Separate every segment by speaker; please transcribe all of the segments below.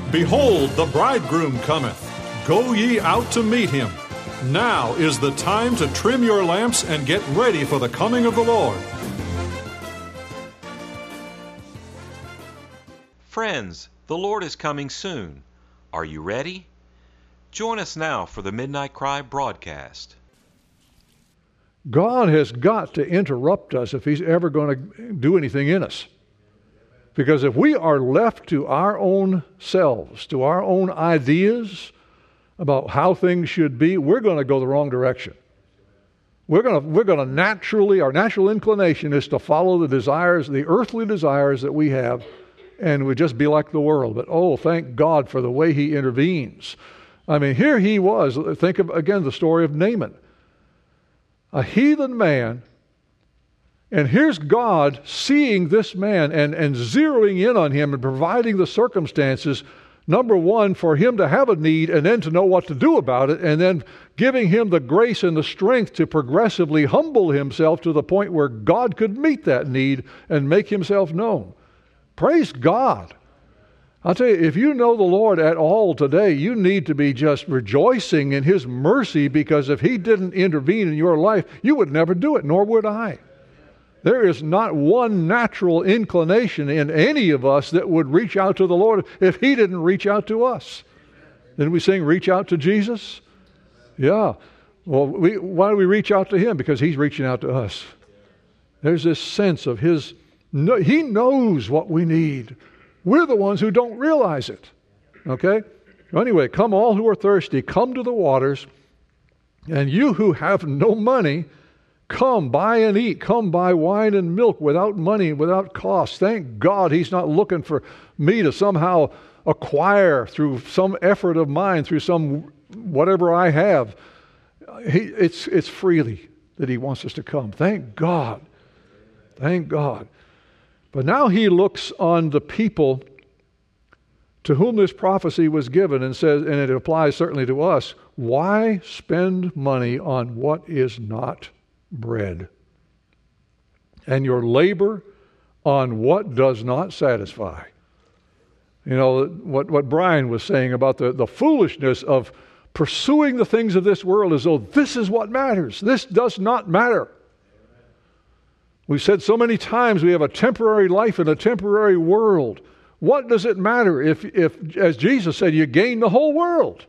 Speaker 1: Behold, the bridegroom cometh. Go ye out to meet him. Now is the time to trim your lamps and get ready for the coming of the Lord.
Speaker 2: Friends, the Lord is coming soon. Are you ready? Join us now for the Midnight Cry broadcast.
Speaker 3: God has got to interrupt us if He's ever going to do anything in us. Because if we are left to our own selves, to our own ideas about how things should be, we're going to go the wrong direction. We're going to naturally, our natural inclination is to follow the desires, the earthly desires that we have, and we just be like the world. But oh, thank God for the way He intervenes. I mean, here he was. Think of, again, the story of Naaman. A heathen man. And here's God seeing this man and zeroing in on him and providing the circumstances, number one, for him to have a need and then to know what to do about it, and then giving him the grace and the strength to progressively humble himself to the point where God could meet that need and make Himself known. Praise God. I'll tell you, if you know the Lord at all today, you need to be just rejoicing in His mercy, because if He didn't intervene in your life, you would never do it, nor would I. There is not one natural inclination in any of us that would reach out to the Lord if He didn't reach out to us. Didn't we sing, reach out to Jesus? Yeah. Well, why do we reach out to Him? Because He's reaching out to us. There's this sense of His, He knows what we need. We're the ones who don't realize it. Okay? Anyway, come all who are thirsty, come to the waters, and you who have no money, come, buy and eat. Come, buy wine and milk without money and without cost. Thank God He's not looking for me to somehow acquire through some effort of mine, through some whatever I have. It's freely that He wants us to come. Thank God. Thank God. But now He looks on the people to whom this prophecy was given and says, and it applies certainly to us, why spend money on what is not bread, and your labor on what does not satisfy? You know, what Brian was saying about the foolishness of pursuing the things of this world as though this is what matters. This does not matter. We've said so many times we have a temporary life in a temporary world. What does it matter if, as Jesus said, you gain the whole world?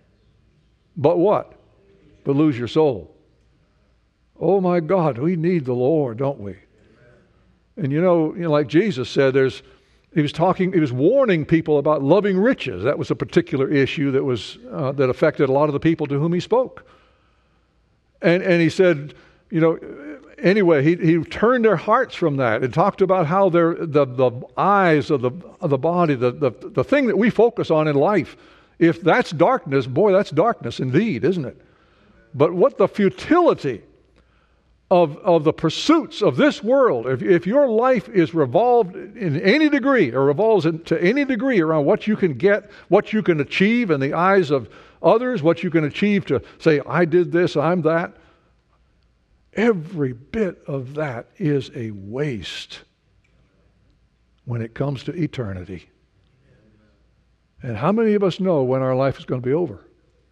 Speaker 3: But what? But lose your soul. Oh my God, we need the Lord, don't we? And you know, like Jesus said, he was warning people about loving riches. That was a particular issue that affected a lot of the people to whom He spoke. And He said, you know, anyway, he turned their hearts from that and talked about how the eyes of the body, the thing that we focus on in life, if that's darkness, boy, that's darkness indeed, isn't it? But what the futility of the pursuits of this world, if your life is revolved in any degree, or revolves to any degree around what you can get, what you can achieve in the eyes of others, what you can achieve to say, I did this, I'm that, every bit of that is a waste when it comes to eternity. And how many of us know when our life is going to be over?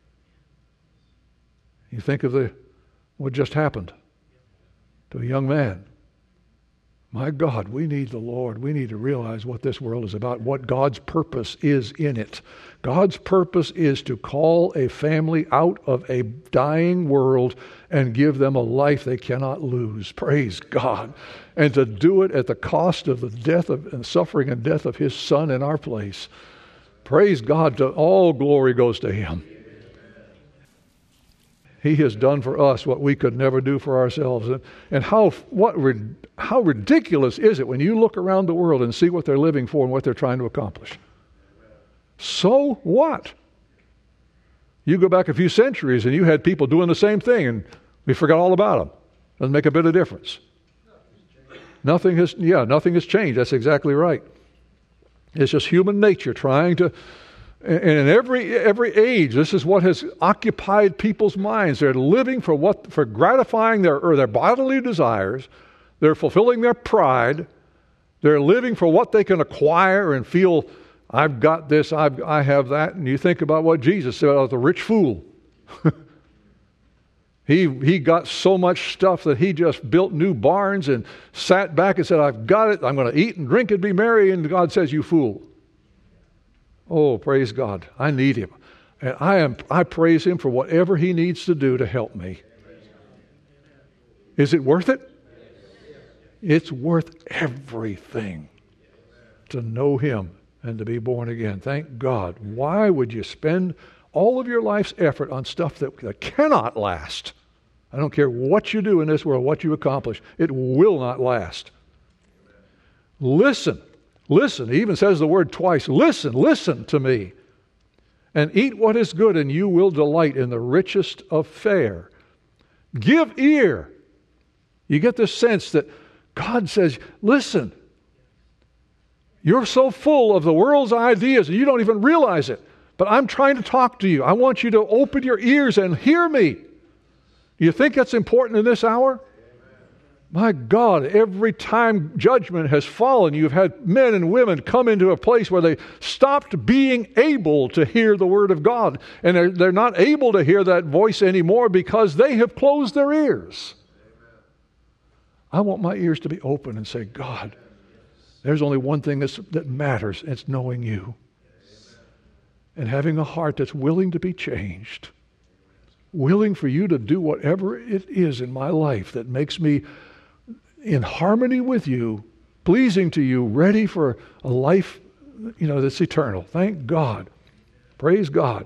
Speaker 3: You think of what just happened to a young man. My God, we need the Lord. We need to realize what this world is about, what God's purpose is in it. God's purpose is to call a family out of a dying world and give them a life they cannot lose. Praise God. And to do it at the cost of the death and suffering and death of His Son in our place. Praise God. All glory goes to Him. He has done for us what we could never do for ourselves. And how ridiculous is it when you look around the world and see what they're living for and what they're trying to accomplish? So what? You go back a few centuries and you had people doing the same thing and we forgot all about them. Doesn't make a bit of difference. Nothing has changed. That's exactly right. It's just human nature trying to. And in every age, this is what has occupied people's minds. They're living for gratifying their bodily desires. They're fulfilling their pride. They're living for what they can acquire and feel I've got this, I have that. And you think about what Jesus said about the rich fool. He got so much stuff that he just built new barns and sat back and said, I've got it. I'm going to eat and drink and be merry. And God says, you fool. Oh, praise God. I need him. And I praise him for whatever he needs to do to help me. Is it worth it? It's worth everything to know him and to be born again. Thank God. Why would you spend all of your life's effort on stuff that cannot last? I don't care what you do in this world, what you accomplish. It will not last. Listen. Listen. He even says the word twice. Listen to me. And eat what is good, and you will delight in the richest of fare. Give ear. You get this sense that God says, listen. You're so full of the world's ideas, and you don't even realize it. But I'm trying to talk to you. I want you to open your ears and hear me. You think that's important in this hour? My God, every time judgment has fallen, you've had men and women come into a place where they stopped being able to hear the Word of God. And they're not able to hear that voice anymore because they have closed their ears. I want my ears to be open and say, God, there's only one thing that matters. It's knowing you. And having a heart that's willing to be changed. Willing for you to do whatever it is in my life that makes me in harmony with you, pleasing to you, ready for a life, that's eternal. Thank God. Praise God.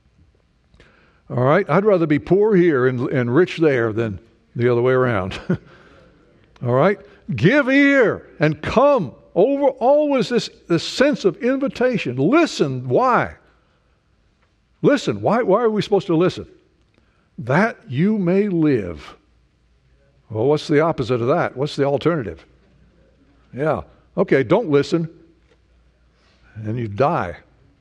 Speaker 3: All right, I'd rather be poor here and rich there than the other way around. All right, give ear and come. Over always this sense of invitation. Listen. Why? Listen. Why are we supposed to listen? That you may live. Well, what's the opposite of that? What's the alternative? Yeah. Okay, don't listen. And you die.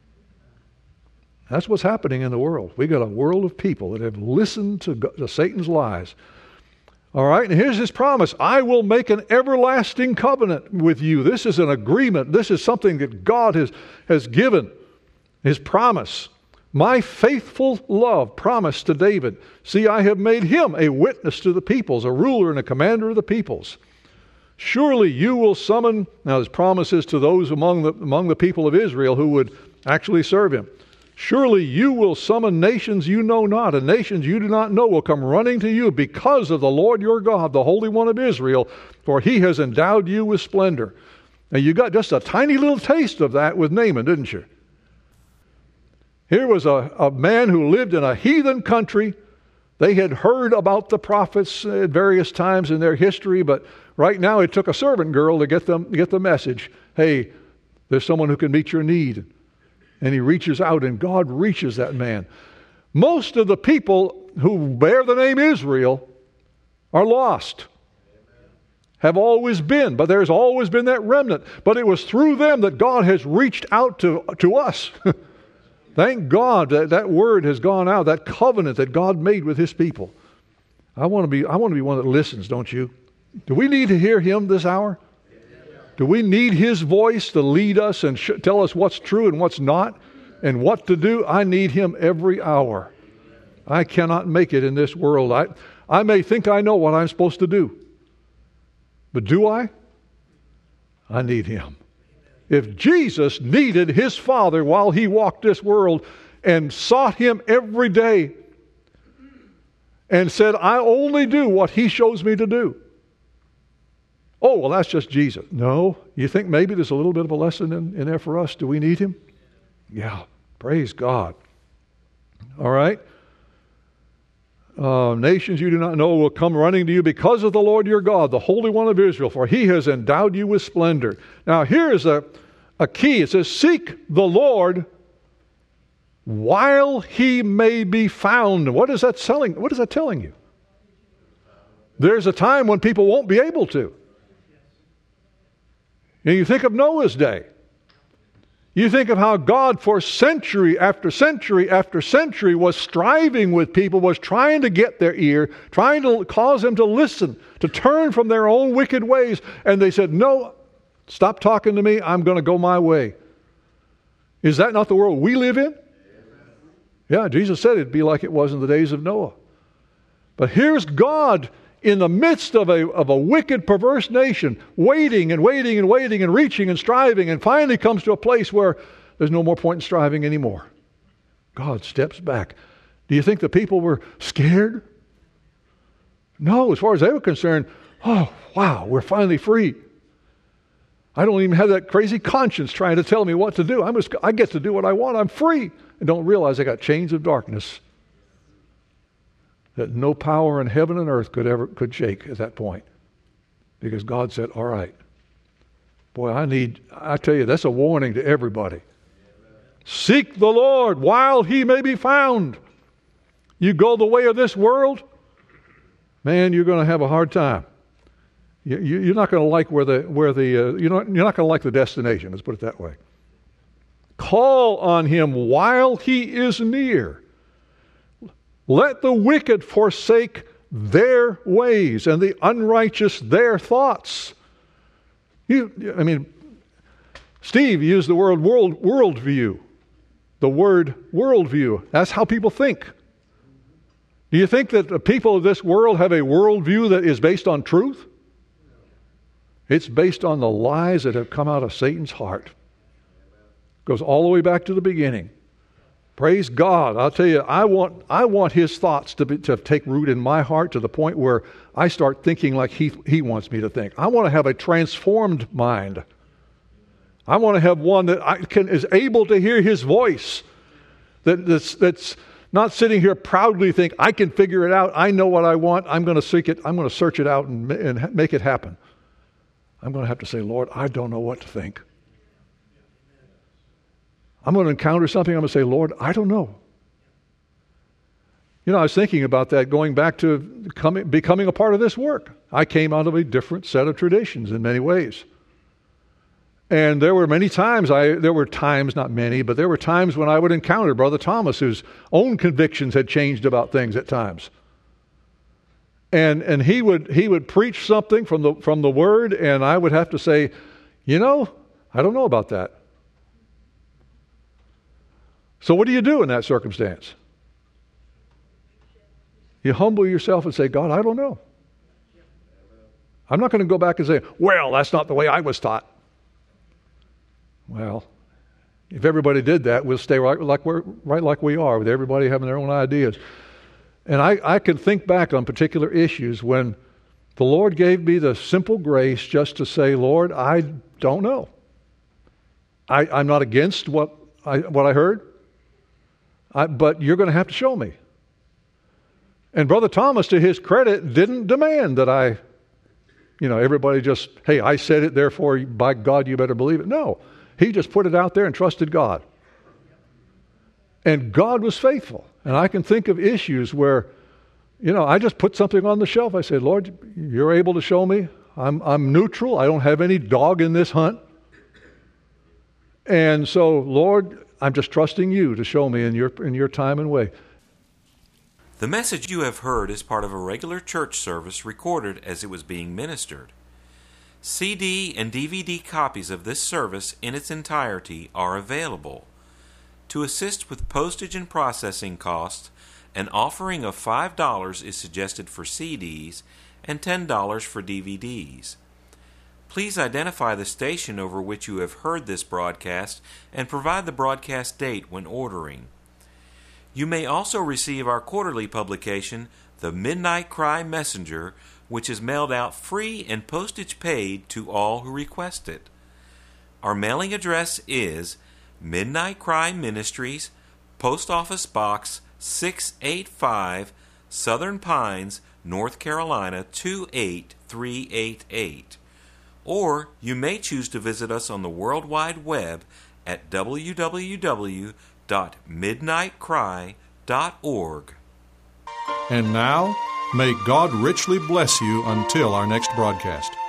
Speaker 3: That's what's happening in the world. We got a world of people that have listened to Satan's lies. All right, and here's his promise. I will make an everlasting covenant with you. This is an agreement. This is something that God has given. His promise. My faithful love promised to David. See, I have made him a witness to the peoples, a ruler and a commander of the peoples. Surely you will summon, now his promises to those among the people of Israel who would actually serve him. Surely you will summon nations you know not, and nations you do not know will come running to you because of the Lord your God, the Holy One of Israel, for he has endowed you with splendor. Now you got just a tiny little taste of that with Naaman, didn't you? Here was a man who lived in a heathen country. They had heard about the prophets at various times in their history, but right now it took a servant girl to get the message. Hey, there's someone who can meet your need. And he reaches out, and God reaches that man. Most of the people who bear the name Israel are lost. Have always been, but there's always been that remnant. But it was through them that God has reached out to us. Thank God that word has gone out, that covenant that God made with his people. I want to be one that listens, don't you? Do we need to hear him this hour? Do we need his voice to lead us and tell us what's true and what's not and what to do? I need him every hour. I cannot make it in this world. I may think I know what I'm supposed to do. But do I? I need him. If Jesus needed his Father while he walked this world and sought him every day and said, I only do what he shows me to do. Oh, well, that's just Jesus. No, you think maybe there's a little bit of a lesson in there for us? Do we need him? Yeah, praise God. All right. Nations you do not know will come running to you because of the Lord your God, the Holy One of Israel, for he has endowed you with splendor. Now, here's a key. It says, seek the Lord while he may be found. What is that telling you? There's a time when people won't be able to. And you think of Noah's day. You think of how God for century after century after century was striving with people, was trying to get their ear, trying to cause them to listen, to turn from their own wicked ways. And they said, no, stop talking to me. I'm going to go my way. Is that not the world we live in? Yeah, Jesus said it'd be like it was in the days of Noah. But here's God in the midst of a wicked, perverse nation, waiting and waiting and waiting and reaching and striving, and finally comes to a place where there's no more point in striving anymore. God steps back. Do you think the people were scared? No, as far as they were concerned, oh, wow, we're finally free. I don't even have that crazy conscience trying to tell me what to do. I get to do what I want. I'm free. And don't realize I got chains of darkness that no power in heaven and earth could shake at that point. Because God said, all right. Boy, I tell you, that's a warning to everybody. Seek the Lord while he may be found. You go the way of this world, man, you're going to have a hard time. You're not going to like you're not going to like the destination. Let's put it that way. Call on him while he is near. Let the wicked forsake their ways and the unrighteous their thoughts. Steve used the word worldview. The word worldview. That's how people think. Do you think that the people of this world have a worldview that is based on truth? It's based on the lies that have come out of Satan's heart. Goes all the way back to the beginning. Praise God. I'll tell you, I want his thoughts to take root in my heart to the point where I start thinking like he wants me to think. I want to have a transformed mind. I want to have one that is able to hear his voice. That's not sitting here proudly think, I can figure it out. I know what I want. I'm going to seek it. I'm going to search it out and make it happen. I'm going to have to say, Lord, I don't know what to think. I'm going to encounter something. I'm going to say, Lord, I don't know. I was thinking about that going back to becoming a part of this work. I came out of a different set of traditions in many ways. And there were times not many, but there were times when I would encounter Brother Thomas, whose own convictions had changed about things at times. And he would preach something from the Word, and I would have to say, I don't know about that. So what do you do in that circumstance? You humble yourself and say, God, I don't know. I'm not going to go back and say, well, that's not the way I was taught. Well, if everybody did that, we'll stay right like we are, with everybody having their own ideas. And I can think back on particular issues when the Lord gave me the simple grace just to say, Lord, I don't know. I'm not against what I heard, but you're going to have to show me. And Brother Thomas, to his credit, didn't demand that everybody just, hey, I said it, therefore, by God, you better believe it. No. He just put it out there and trusted God. And God was faithful. And I can think of issues where, I just put something on the shelf. I said, Lord, you're able to show me. I'm neutral. I don't have any dog in this hunt. And so, Lord, I'm just trusting you to show me in your time and way.
Speaker 2: The message you have heard is part of a regular church service recorded as it was being ministered. CD and DVD copies of this service in its entirety are available. To assist with postage and processing costs, an offering of $5 is suggested for CDs and $10 for DVDs. Please identify the station over which you have heard this broadcast and provide the broadcast date when ordering. You may also receive our quarterly publication, The Midnight Cry Messenger, which is mailed out free and postage paid to all who request it. Our mailing address is Midnight Cry Ministries, Post Office Box 685, Southern Pines, North Carolina 28388. Or you may choose to visit us on the World Wide Web at www.midnightcry.org.
Speaker 1: And now, may God richly bless you until our next broadcast.